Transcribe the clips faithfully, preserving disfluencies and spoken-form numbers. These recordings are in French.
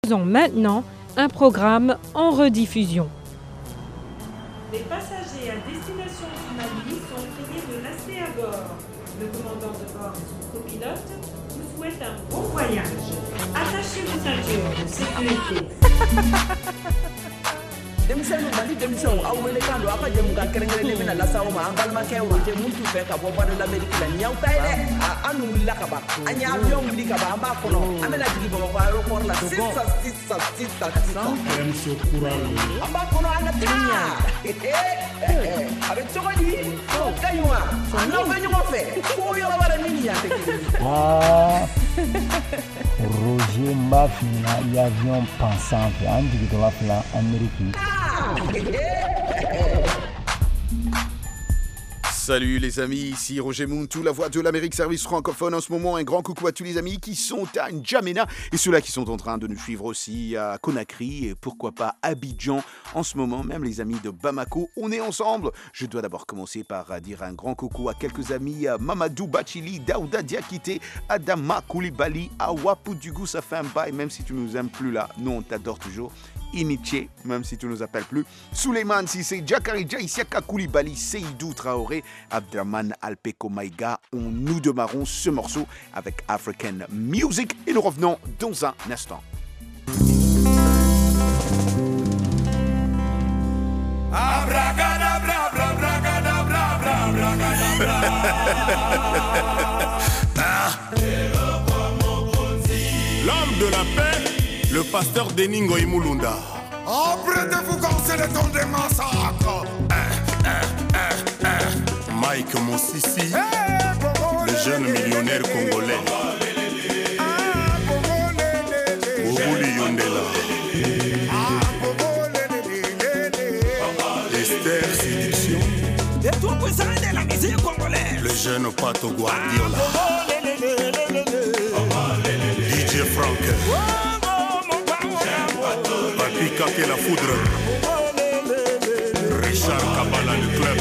Faisons maintenant un programme en rediffusion. Les passagers à destination du Mali sont priés de rester à bord. Le commandant de bord et son copilote vous souhaitent un bon voyage. Attachez vos ceintures de sécurité. Demisɛnw Mali demisɛnw aw wele kan don aw ka jɛmukan kɛrɛnkɛrɛnnen bɛna lase aw ma an balimakɛw Roger Muntu fɛ ka bɔ voie de l'Amérique la nin y'aw ta ye dɛ an dun wulila ka ban an ye avion wuli ka ban an b'a kɔnɔ an bɛna jigin Bamakɔ aéroport la sisan sisan sisan sisan an b'a kɔnɔ an ka taa a bɛ cogo di o ka ɲi wa an n'aw bɛ ɲɔgɔn fɛ fo yɔrɔ wɛrɛ min ni yan tɛ kelen Roger m'a fini l'avion pensant que an jigi dɔ fila Amérique. Salut les amis, ici Roger Muntu, la voix de l'Amérique Service francophone. En ce moment, un grand coucou à tous les amis qui sont à N'Djamena et ceux-là qui sont en train de nous suivre aussi à Conakry et pourquoi pas Abidjan. En ce moment, même les amis de Bamako, on est ensemble. Je dois d'abord commencer par dire un grand coucou à quelques amis, à Mamadou Bachili, Daouda Diakité, Adama Koulibaly, Awa Poudougou, ça fait un bail, même si tu nous aimes plus là, nous on t'adore toujours. Iniché, même si tu ne nous appelles plus. Souleymane Sissé, Djakarija, Isiaka Koulibaly, Seydou Traoré, Abdraman Alpeko Maïga. On nous démarrons ce morceau avec African Music et nous revenons dans un instant. L'homme de la paix, le pasteur Deningo Imulunda. Apprêtez-vous comme c'est le temps des massacres. Mike Mosisi, le jeune millionnaire congolais. Bobouli Yondela. Esther Séduction. Le jeune Pato Guardiola. D J Frank. Papi Kake la foudre. Richard Kabala le club.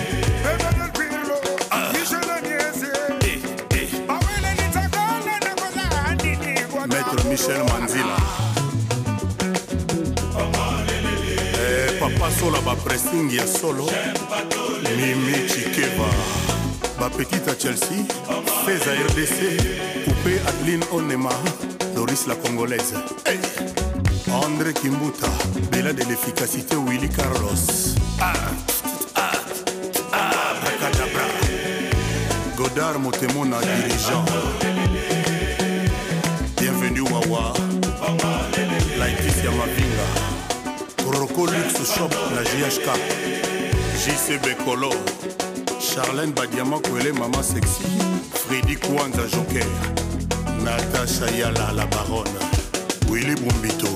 Ah. Eh, eh. Maître Michel Manzila. Eh, Papa Sola ba pressing ya solo. Mimi Chikeva. Ba petite à Chelsea. Feza R D C. Coupé Adeline Onema. Doris la Congolaise. Hey. André Kimbuta, Bella de l'efficacité Willy Carlos. Ah, ah, ah, Bracadabra. Godard Motemona, dirigeant. Bienvenue Wawa. Laetitia Mapinga. Rocco Luxe Shop, la J H K. J C B Colo. Charlène Badiama Kwele, Mama Sexy. Freddy Kwanza Joker. Natacha Yala, la baronne. Willy Bumbito.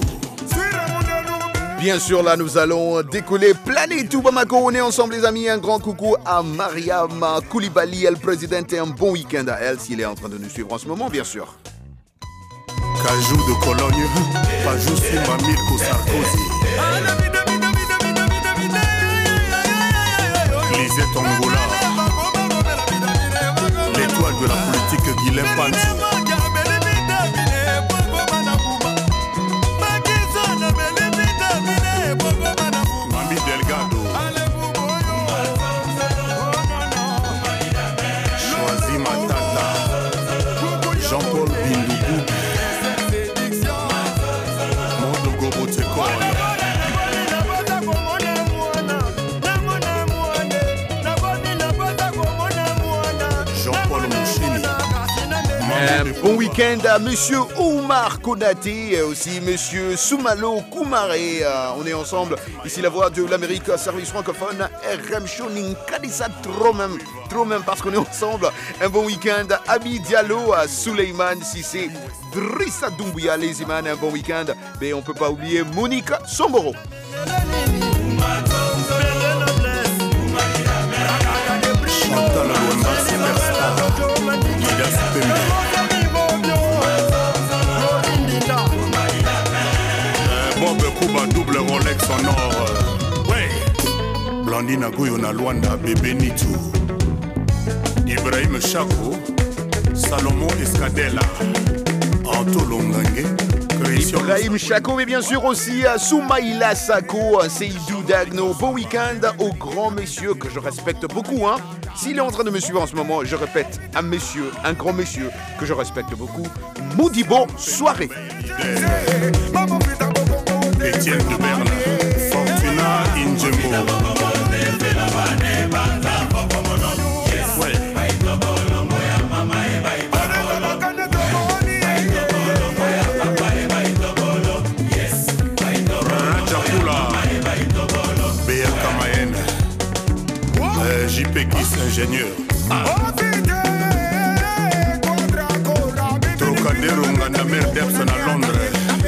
Bien sûr, là, nous allons décoller, planer tout Bamako. On est ensemble, les amis. Un grand coucou à Mariam Koulibaly, elle présidente, et un bon week-end à elle, s'il est en train de nous suivre en ce moment, bien sûr. Cajou de Cologne, Pajou Simba Milko Sarkozy. Lisette Angola, l'étoile de la politique Guilhem Panti. Delgado, Choisi Matata, Jean-Paul Bindougou, Mondo Gobo Tekol, Jean-Paul Mouchini. Un bon week-end à Monsieur Oumar Konaté et aussi Monsieur Soumalo Koumaré. On est ensemble, ici la voix de l'Amérique, service francophone, R M Shoning Kadissa, trop même, trop même parce qu'on est ensemble. Un bon week-end, Abi Diallo, Souleymane Sissé, Drissa Doumbouya, les Iman, un bon week-end. Mais on ne peut pas oublier Monique Somboro. Chantal Luamba, superstar, Gidas Pembe. Bob Kuba, double Rolex en or. Ouais. Blandine Goyo na Luanda, bébé Nitu. Ibrahim Chako, Salomon Escadella. Anto Longange, que Ibrahim Chako, mais bien sûr aussi uh, Soumaïla Sako, uh, Seydou Dagno. Bon week-end au grand monsieur que je respecte beaucoup. Hein. S'il est en train de me suivre en ce moment, je répète, un monsieur, un grand monsieur que je respecte beaucoup. Modibo, soirée. Étienne de Berne, Fortuna Injembo. J P Kiss ingénieur. Trocadéro ngana mer d'Epson à Londres.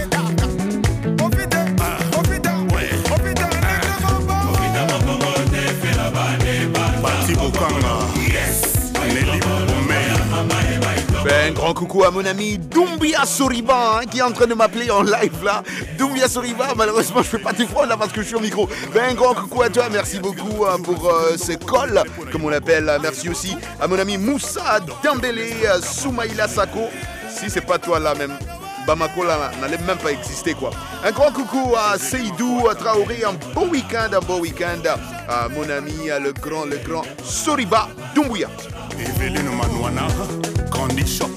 Bati Bokanga. Nelly Bomey. Ben, grand coucou à mon ami Doumbia Soriba hein, qui est en train de m'appeler en live là. Doumbia Soriba, malheureusement je ne peux pas te prendre là parce que je suis au micro. Ben, grand coucou à toi, merci beaucoup hein, pour euh, ces calls, comme on l'appelle. Merci aussi à mon ami Moussa Dembélé, euh, Soumaïla Sako. Si c'est pas toi là même, Bamako là n'allait même pas exister quoi. Un grand coucou à Seydou à Traoré, un beau week-end, un beau week-end à mon ami le grand, le grand Soriba Doumbia. Eveline Manouana, Candy Shop.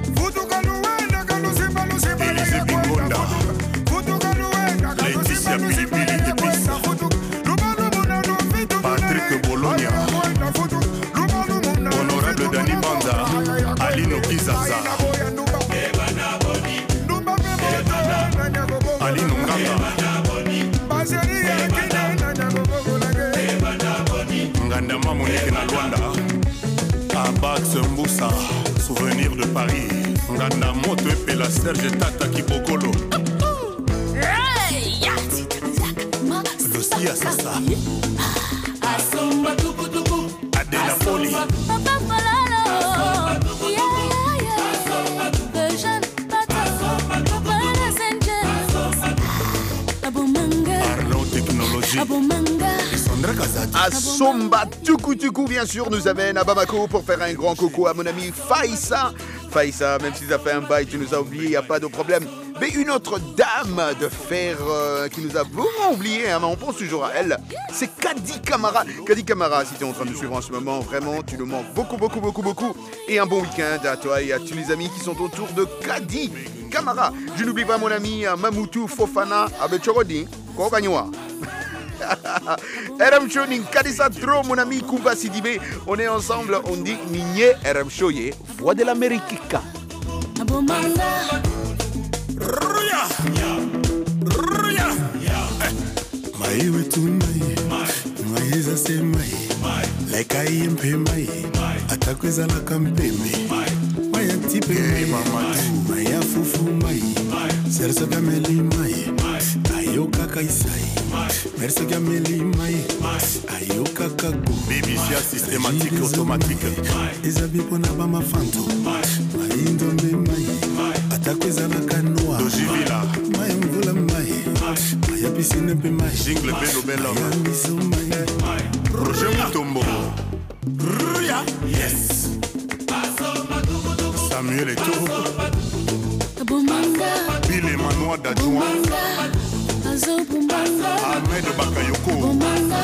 Élysée Bingonda. Laetitia Bilibili Épice. Patrick Bologna. Honorable Dani Banza. Alino Kizaza. Alino Nganga. Ngandama Monique na Luanda. Abax Mboussa, souvenir de Paris. Nganda Moto et la Serge Tata Kibokolo. Lucia Sassa. Adela Poli. Arnaud Technologie. Asomba Tuku Tuku, bien sûr, nous amène à Bamako pour faire un grand coucou à mon ami Faïssa. Faïssa, même si ça fait un bail, tu nous as oublié, il n'y a pas de problème. Mais une autre dame de fer euh, qui nous a vraiment oublié, hein, mais on pense toujours à elle, c'est Kadi Kamara. Kadi Kamara, si tu es en train de suivre en ce moment, vraiment, tu nous manques beaucoup, beaucoup, beaucoup, beaucoup. Et un bon week-end à toi et à tous les amis qui sont autour de Kadi Kamara. Je n'oublie pas mon ami Mamoutou Fofana Abechorodi, Koganywa. R M Show Ninkadisa Tro, mon ami Kumba Sidibé. On est ensemble, on dit Nigné R M Show, voix de l'Amérique. Ruya, ruya, mai wetu mai, mai za se mai, like I am pe mai, atakweza la kampembe, mai antipe mama, mai afufu mai, serso gameli mai, ayoka kaisai, merso gameli mai, ayoka kago, B B C systématique automatique, ezabi pona ba mafanto, mai ndombe mai, atakweza la kanoa, dojivila, mai mvula mai, mai piscine pe mai, jingle belo belo, Roger Mutombo, Ruya, yes, Samuel Eto'o, Bill Emmanuel Dadjouan, Ahmed Bakayoko,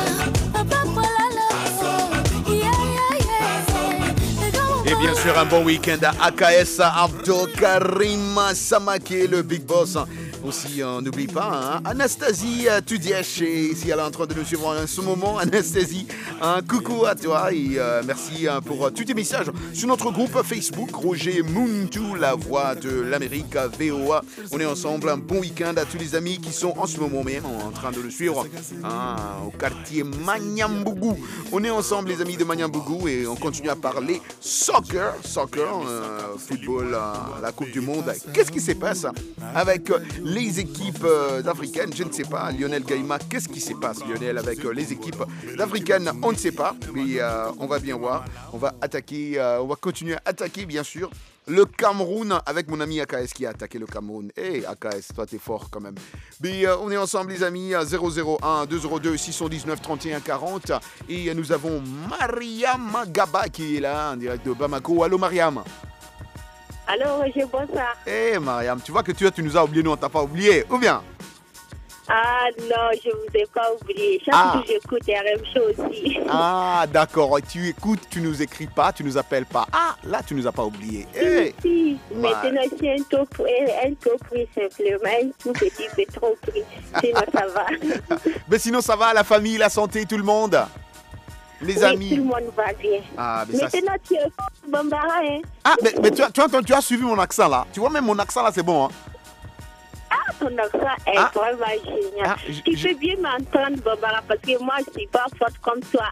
et bien sûr un bon week-end à A K S Abdul Karim Samake, le Big Boss. Aussi, on n'oublie pas, hein, Anastasie Tudiesh, si elle est en train de nous suivre en ce moment. Anastasie, un coucou à toi et euh, merci hein, pour euh, tous tes messages sur notre groupe Facebook, Roger Muntu, la voix de l'Amérique, V O A. On est ensemble, un bon week-end à tous les amis qui sont en ce moment même en train de le suivre hein, au quartier Manyambougou. On est ensemble, les amis de Manyambougou, et on continue à parler soccer, soccer, euh, football, euh, la Coupe du Monde. Qu'est-ce qui se passe avec les équipes euh, africaines? Je ne sais pas. Lionel Gaïma, qu'est-ce qui se passe, Lionel, avec euh, les équipes africaines? On ne sait pas, mais euh, on va bien voir. On va attaquer, euh, on va continuer à attaquer, bien sûr, le Cameroun avec mon ami A K S qui a attaqué le Cameroun. Hé, hey, A K S, toi, t'es fort quand même. Mais euh, on est ensemble, les amis, à zéro zéro un deux zéro deux six un neuf trente et un quarante. Et nous avons Mariam Gaba qui est là, en direct de Bamako. Allô, Mariam. Alors, Roger, bonsoir. Eh, hey, Mariam, tu vois que tu, tu nous as oubliés, nous, on t'a pas oublié, ou bien? Ah non, je vous ai pas oublié. Chaque ah. jour, j'écoute R M Show aussi. Ah, d'accord. Tu écoutes, tu nous écris pas, tu nous appelles pas. Ah, là, tu nous as pas oublié. Hey. Si, si. Ouais. Maintenant, c'est un taux un taux prix simplement, un tout petit peu trop prix. Sinon, ça va. Mais sinon, ça va, la famille, la santé, tout le monde? Les oui, amis. Tout le monde va bien. Ah, mais maintenant, ça, tu es Bambara, hein? Ah, mais, mais tu, as, tu, as, tu as suivi mon accent là. Tu vois, même mon accent là, c'est bon, hein? Ah, ton accent est ah. vraiment génial. Ah, tu peux bien m'entendre, Bambara, parce que moi, je ne suis pas forte comme toi.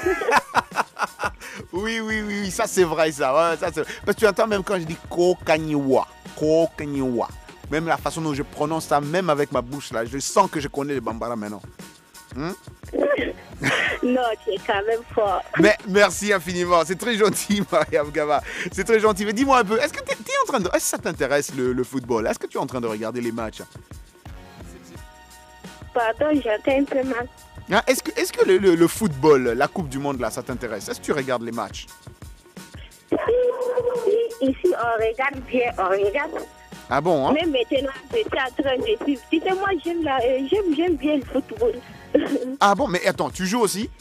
oui, oui, oui, ça c'est vrai, ça. Ouais, ça c'est... Parce que tu entends même quand je dis Kokaniwa. Kokaniwa. Même la façon dont je prononce ça, même avec ma bouche là, je sens que je connais le Bambara maintenant. Hmm? Non, tu es quand même fort. Mais merci infiniment, c'est très gentil, Mariam Gaba. C'est très gentil. Mais dis-moi un peu, est-ce que tu es en train de, est-ce que ça t'intéresse le, le football? Est-ce que tu es en train de regarder les matchs? Pardon, j'entends un peu mal. Ah, est-ce que, est-ce que le, le, le football, la Coupe du Monde là, ça t'intéresse? Est-ce que tu regardes les matchs? Ici, on regarde bien, on regarde. Ah bon, hein? Mais maintenant, je suis en train de suivre. Tu sais, moi, j'aime, la, euh, j'aime, j'aime bien le football. Ah bon, mais attends, tu joues aussi?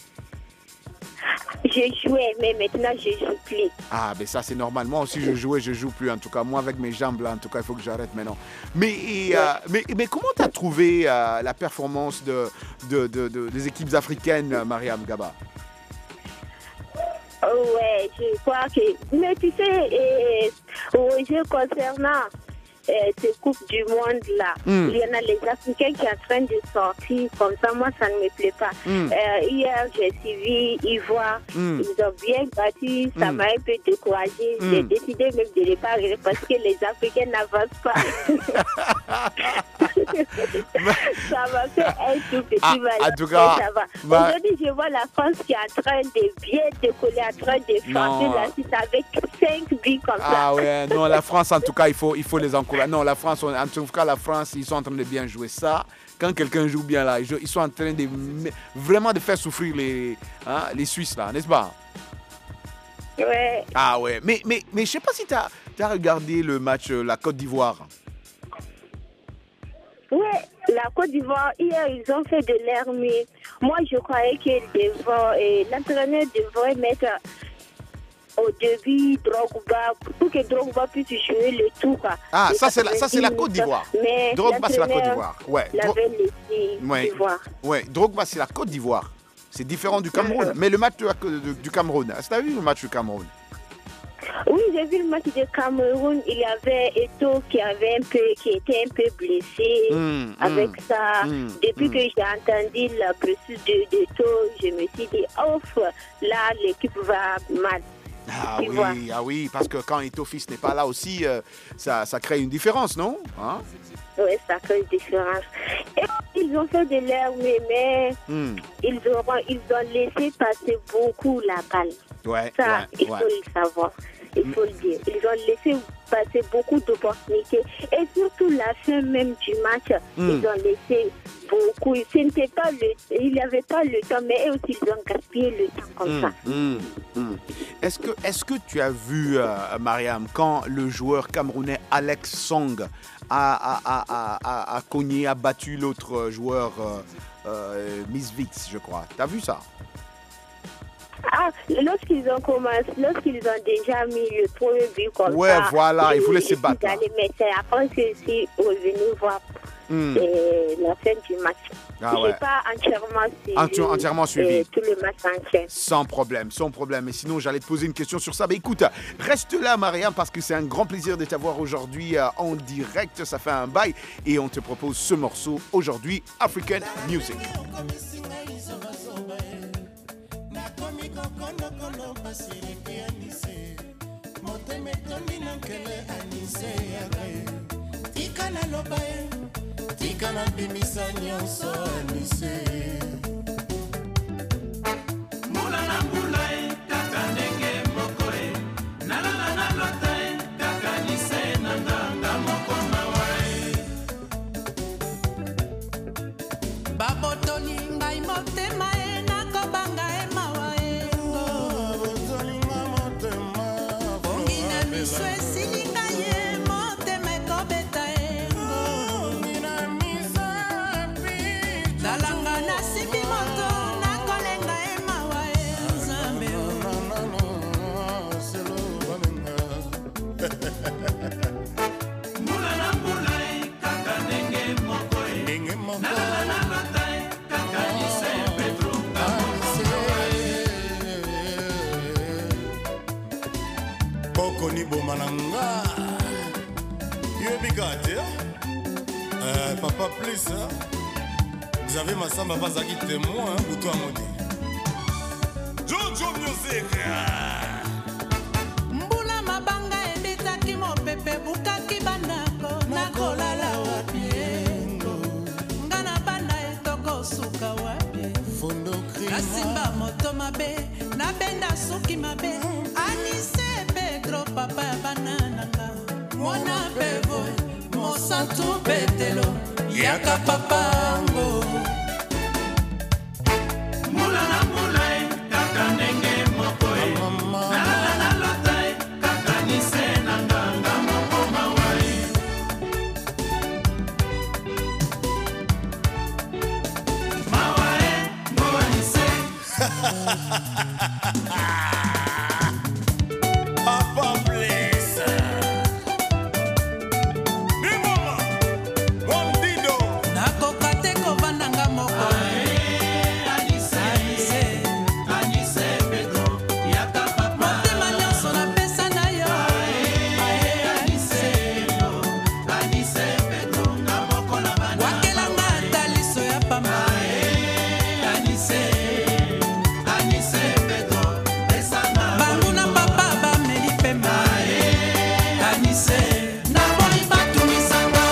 Je jouais, mais maintenant, je joue plus. Ah, ben ça, c'est normal. Moi aussi, je jouais, je joue plus. En tout cas, moi, avec mes jambes, là, en tout cas, il faut que j'arrête maintenant. Mais, ouais. euh, mais, mais comment tu as trouvé euh, la performance de, de, de, de, des équipes africaines, Mariam Gaba? Ouais, je crois que... Mais tu sais, au jeu concernant... Euh, cette Coupe du Monde là, mm. il y en a les Africains qui sont en train de sortir, comme ça moi ça ne me plaît pas. Mm. Euh, hier j'ai suivi Ivoire, mm. ils ont bien battu, ça mm. m'a un peu découragé. Mm. J'ai décidé même de ne pas regarder parce que les Africains n'avancent pas. Ça m'a fait un tout petit ah, mal. En tout cas, ça va. Bah... Aujourd'hui je vois la France qui est en train de bien décoller, en train de forcer la Suisse avec cinq buts comme ah, ça. Ah ouais, non la France en tout cas il faut, il faut les encourager. Non, la France, en tout cas, la France, ils sont en train de bien jouer ça. Quand quelqu'un joue bien là, ils sont en train de vraiment de faire souffrir les, hein, les Suisses là, n'est-ce pas? Ouais. Ah ouais, mais, mais, mais je sais pas si tu as, as regardé le match euh, la Côte d'Ivoire. Ouais, la Côte d'Ivoire, hier, ils ont fait de l'air, mais moi, je croyais que devant, l'entraîneur devrait mettre... au début, Drogba, pour que Drogba puisse jouer le tout. Quoi. Ah, ça c'est, la, ça, c'est la Côte d'Ivoire. Mais Drogba, c'est la Côte d'Ivoire. Ouais. L'avait laissé ouais. d'Ivoire. Ouais, Drogba, c'est la Côte d'Ivoire. C'est différent du Cameroun. Mm-hmm. Mais le match de, de, du Cameroun, est-ce que tu as vu le match du Cameroun? Oui, j'ai vu le match du Cameroun. Il y avait Eto'o qui, avait un peu, qui était un peu blessé. Mm, avec mm, ça, mm, depuis mm. que j'ai entendu la blessure de Eto'o, je me suis dit, ouf, là, l'équipe va mal. Ah oui, ah oui, parce que quand Eto'o fils n'est pas là aussi, euh, ça, ça crée une différence, non? Hein? Oui, ça crée une différence. Et ils ont fait de l'air, mais, mais mm. ils, auront, ils ont laissé passer beaucoup la balle. Ouais, ça, ouais, il ouais. faut le savoir. Il faut le dire. Ils ont laissé passer beaucoup d'opportunités. Et surtout la fin même du match, mm. ils ont laissé beaucoup. Ce n'était pas le, il n'y avait pas le temps, mais eux aussi, ils ont gaspillé le temps comme mm. ça. Mm. Mm. Est-ce que, est-ce que tu as vu, euh, Mariam, quand le joueur camerounais Alex Song a, a, a, a, a, a cogné, a battu l'autre joueur euh, euh, Misvitz, je crois. Tu as vu ça? Ah, lorsqu'ils ont commencé, lorsqu'ils ont déjà mis le premier but comme ouais, ça. Ouais, voilà, il voulait se battre. Mais c'est après que je suis revenu voir mm. la fin du match. Ah, je n'ai ouais. pas entièrement suivi, Enti- entièrement suivi. tout le match entier. Sans problème, sans problème. Et sinon, j'allais te poser une question sur ça. Mais écoute, reste là, Mariam, parce que c'est un grand plaisir de t'avoir aujourd'hui euh, en direct. Ça fait un bail. Et on te propose ce morceau aujourd'hui, African Music. Tika na bimisa nyonso anise Mula na mula e kaka ndenge moko e Nalala na lota e kaka nise na nganga moko mawa e Babotoli ngai motema e nakobanga e mawa e Babotoli ngai motema Bongi na miso esili ngai e Oli Bomananga. You be got euh, papa, please. Hein? Vous avez ma samba pas à quitter moi, hein, pour toi, mon dit. Jojo Music. Mbula mabanga endetaki mopepe bukaki bandako nakolala wapi ngana banda etoko suka wapi nasimba moto mabe nabenda suki mabe Anise Pedro papa ya banananga mwana pevo mosantu betelo yaka papango mula na mula kaka ndenge mokoe nalala na lotai kaka nise na nganga moko mawai mawai ngoa nise Papa bless. Bimama, Bondido. nakoka te kovananga moko Anise Anise Pedro yaka papa motema nyonso napesa na yo Anise Anise Pedro nga moko na bana wakelanga ata liso ya pamba Anise Anise Pedro pesanga bangu na papa bameli pema Anise na boyi batumisanga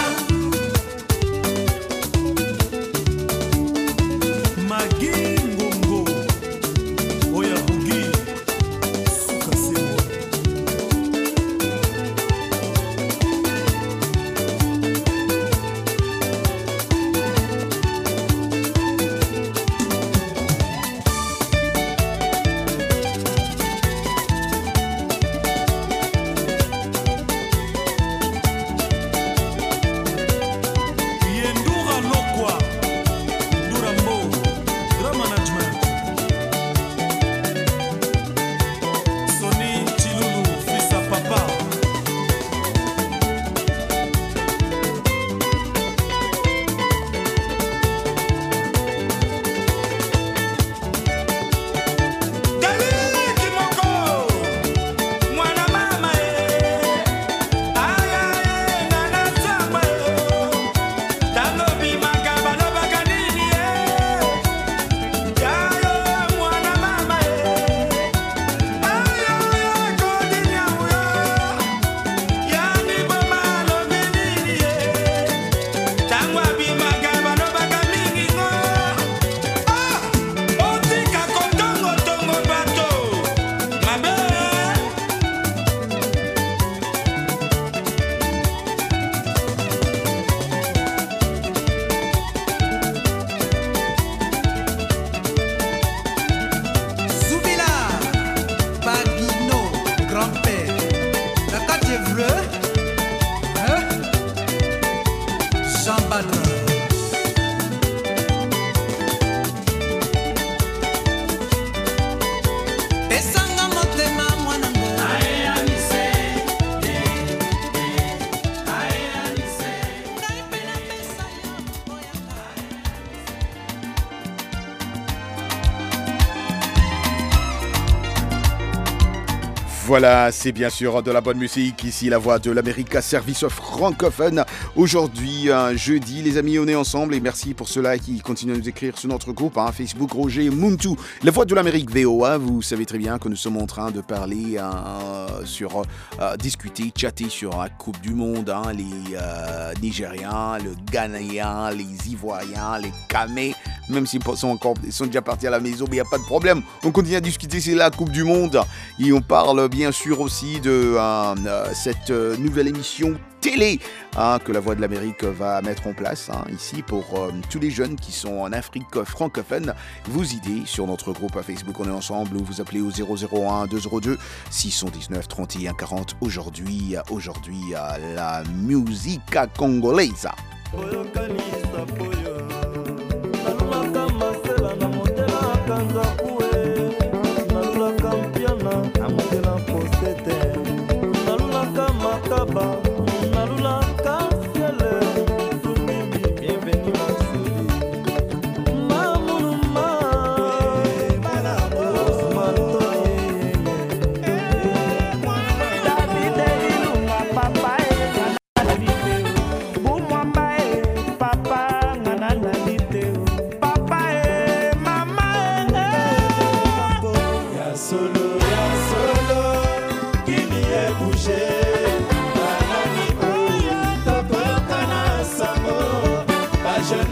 Magi Ngongo. Oya Bugi. Suka Sewa. Yendura Lokwa. Durambo. Drum management. Sony Chilulu. Fils à papa. Galiki Moko. Mwana mama eh. Aya eh. Nana Zamba eh. Tango bimaka balobaka nini eh. Yayo mwana mama eh. Aya eh. Kodi nyamuyo. Yani boma lobi nini eh. Tango bimaka balobaka mingi ngo. Ah. Otika kotongo tongo bato. Mabe. Zoubila, Bagino, grand-père. La carte est bleue. Hein? Jean Badra. Pesanga motema mwanango. Ae Anise. Ae Anise. Ngai pena pesa yo, oyaka. Voilà, c'est bien sûr de la bonne musique. Ici, la voix de l'América Service francophone. Aujourd'hui, un jeudi, les amis, on est ensemble. Et merci pour ceux-là qui continuent à nous écrire sur notre groupe, hein, Facebook, Roger Muntu. La voix de l'Amérique V O A. Vous savez très bien que nous sommes en train de parler, hein, sur, euh, discuter, chatter sur la Coupe du Monde. Hein, les euh, Nigériens, le Ghanéens, les Ivoiriens, les Camés. Même s'ils sont, encore, ils sont déjà partis à la maison, mais il n'y a pas de problème. On continue à discuter, c'est la Coupe du Monde. Et on parle bien sûr aussi de euh, cette euh, nouvelle émission télé, hein, que la Voix de l'Amérique va mettre en place, hein, ici pour euh, tous les jeunes qui sont en Afrique francophone. Vos idées sur notre groupe à Facebook, on est ensemble, ou vous appelez au zéro zéro un deux zéro deux six cent dix-neuf trente et un quarante. Aujourd'hui, aujourd'hui la musique congolaise. David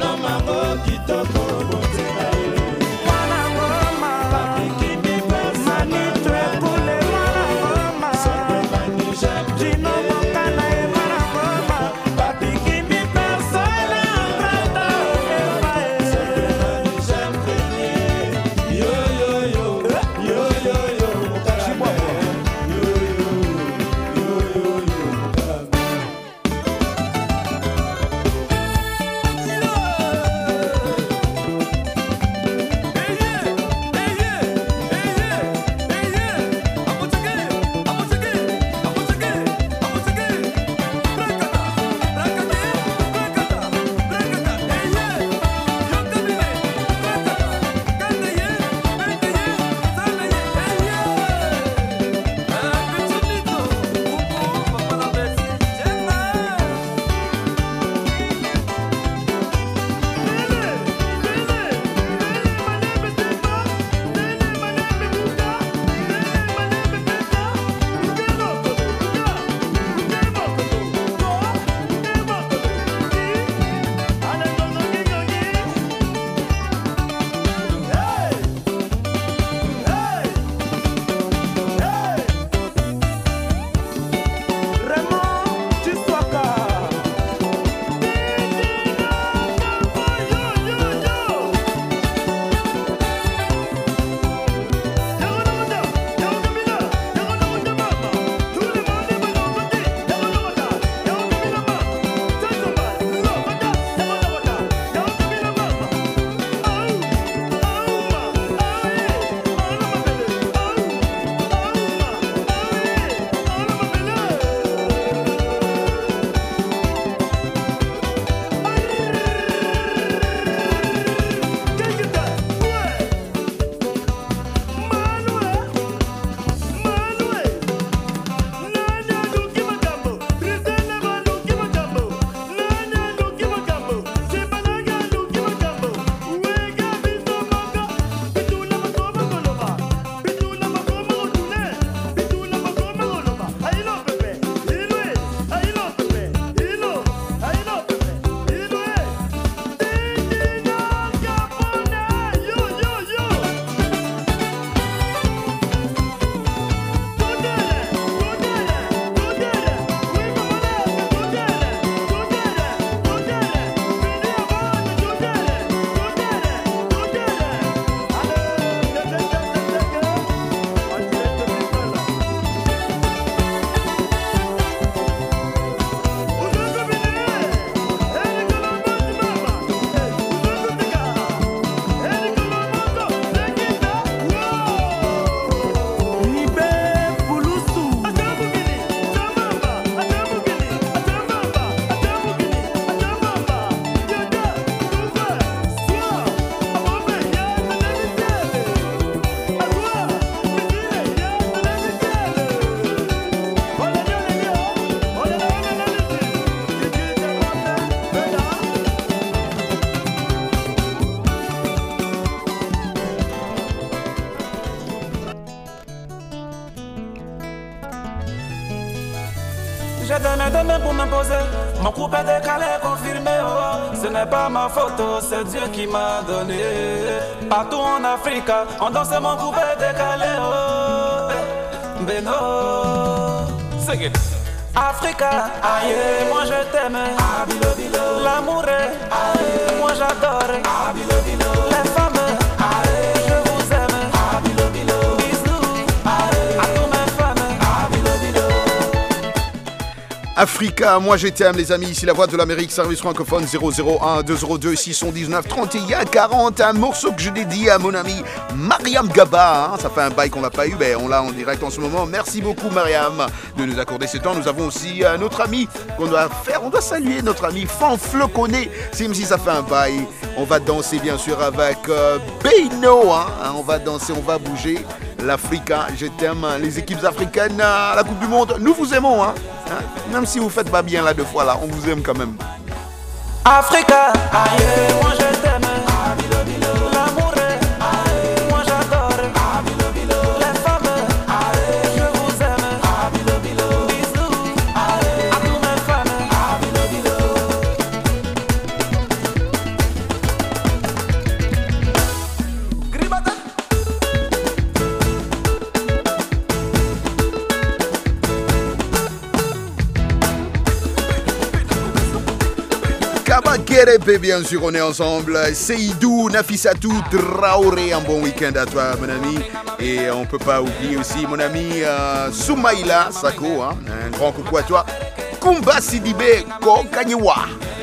J'ai donné des mains pour m'imposer. Mon couple est décalé, confirmé. Oh. Ce n'est pas ma photo, c'est Dieu qui m'a donné. Partout en Afrique, on danse mon couple est décalé. Oh. Beno, c'est que Africa, aïe, moi je t'aime. L'amour est, aïe, moi j'adore. Les femmes, aïe, je vous aime. Bisous, aïe, à tous mes femmes. Africa, moi je t'aime les amis, ici la voix de l'Amérique, service francophone zéro zéro un deux zéro deux six cent dix-neuf trente et un quarante, un morceau que je dédie à mon ami Mariam Gaba, hein. Ça fait un bail qu'on l'a pas eu, ben on l'a en direct en ce moment, merci beaucoup Mariam de nous accorder ce temps. Nous avons aussi euh, notre ami qu'on doit faire, on doit saluer notre ami Fanfloconé, même si ça fait un bail, on va danser bien sûr avec euh, Beino, hein. On va danser, on va bouger, l'Africa, je t'aime, les équipes africaines à la Coupe du Monde, nous vous aimons, hein. Hein? Même si vous faites pas bien là deux fois là, on vous aime quand même. Africa, aïe, moi je t'aime. L'amour est, aïe, moi j'adore. Les femmes, aïe, je vous aime. Bisous, aïe, à tous mes femmes. Bébé, bien sûr, on est ensemble. Seydou, Nafissatou, Traoré, un bon week-end à toi, mon ami. Et on peut pas oublier aussi mon ami euh, Soumaïla Sako, hein, un grand coucou à toi. Kumba Sidibé, Kokanyewa.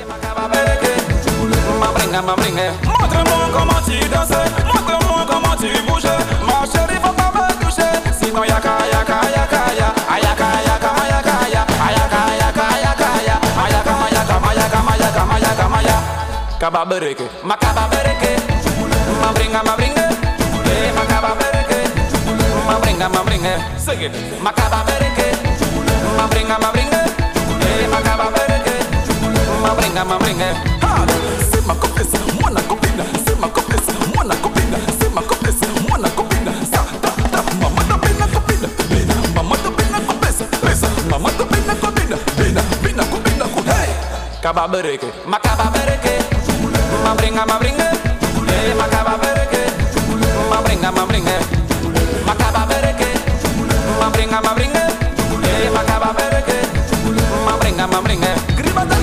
Montre-moi comment tu danses, montre-moi comment tu bouges. Ma chérie, faut pas me toucher, sinon yaka yaka yaka ya, ayaka yaka ayaka ya, ayaka yaka yaka ya, ayaka ayaka ayaka ayaka ayaka ayaka. Kababereke, makababereke, mabringa mabringa, eh makababereke, mabringa mabringa, sing it, makababereke, mabringa mabringa, eh makababereke, mabringa mabringa. C'est ma copine, moi la copine, c'est ma copine, moi la copine, c'est ma copine, moi la copine. Ta ta ta, maman ta pena copine, pena, maman ta pena copine, pesa, maman ta pena copine, pena, pena copine, hey. Kababereke, makababereke, mabringa mabringa, eh makababereke, mabringa mabringa, makababereke, mabringa mabringa, eh makababereke, mabringa mabringa. Gribada.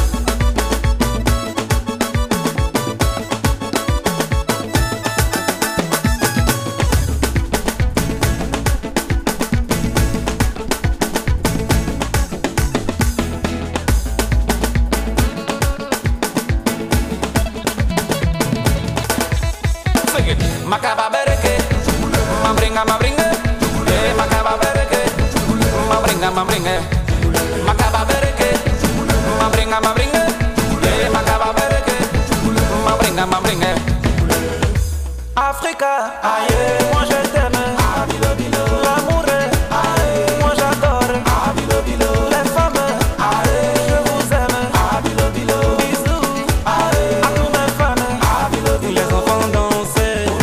Makababereke, mabringa mabringa, eh makababereke, mabringa mabringa, makababereke, mabringa mabringa, eh makababereke, mabringa mabringa. Africa, aïe, moi je t'aime, l'amour est, aïe, moi j'adore, les femmes, aïe, je vous aime, bisous, aïe, à tous mes fans, les enfants dansent.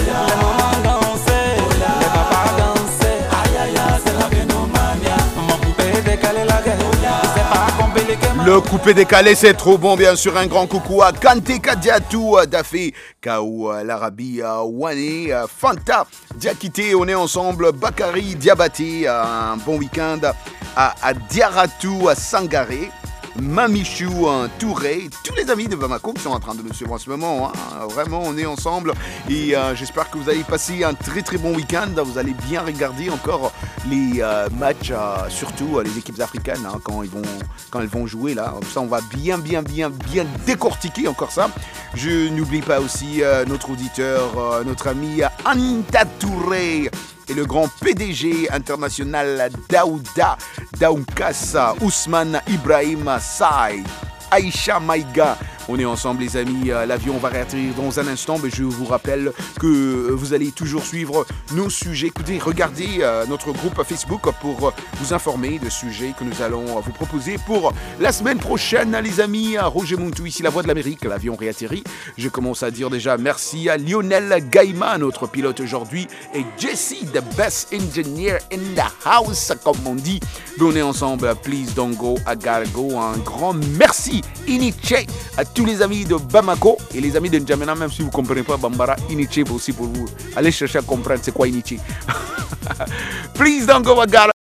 Le coupé décalé, c'est trop bon, bien sûr. Un grand coucou à Kante Kadiatou, Dafé, Kaou, l'Arabie, Wane, Fanta, Diakité, on est ensemble. Bakari, Diabaté, un bon week-end à, à Diaratou, à Sangaré. Mamichou, Touré, tous les amis de Bamako qui sont en train de nous suivre en ce moment. Hein. Vraiment, on est ensemble et euh, j'espère que vous allez passer un très très bon week-end. Vous allez bien regarder encore les euh, matchs, euh, surtout euh, les équipes africaines hein, quand, ils vont, quand elles vont jouer. Là. Comme ça, on va bien, bien, bien, bien décortiquer encore ça. Je n'oublie pas aussi euh, notre auditeur, euh, notre ami Anta Touré. Et le grand P D G international Daouda Daoukassa Ousmane Ibrahim Saï Aïcha Maïga. On est ensemble les amis, l'avion va réatterrir dans un instant, mais je vous rappelle que vous allez toujours suivre nos sujets. Écoutez, regardez euh, notre groupe Facebook pour vous informer de sujets que nous allons vous proposer pour la semaine prochaine. Les amis, Roger Muntu, ici la Voix de l'Amérique, l'avion réatterrit. Je commence à dire déjà merci à Lionel Gaïma, notre pilote aujourd'hui, et Jesse, the best engineer in the house, comme on dit. On est ensemble, please don't go, I gotta go. Un grand merci, Iniche, à tous les amis de Bamako et les amis de N'Djamena, même si vous ne comprenez pas Bambara, Iniche aussi pour vous. Allez chercher à comprendre c'est quoi Iniche. Please don't go, I gotta